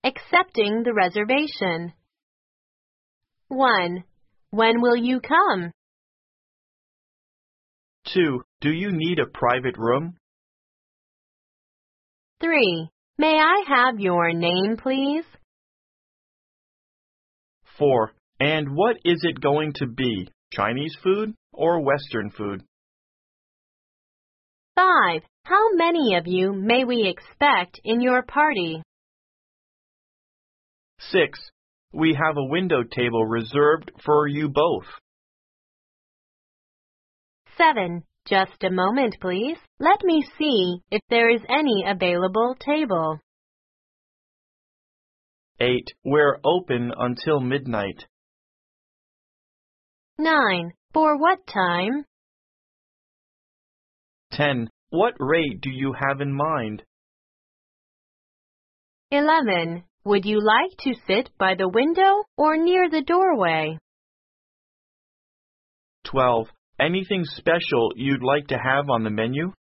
accepting the reservation. 1. When will you come? 2. Do you need a private room? 3. May I have your name, please? 4. And what is it going to be, Chinese food or Western food? 5. How many of you may we expect in your party? 6. We have a window table reserved for you both. 7. Just a moment, please. Let me see if there is any available table. 8. We're open until midnight. 9. For what time? 10. What rate do you have in mind? 11. Would you like to sit by the window or near the doorway? 12. Anything special you'd like to have on the menu?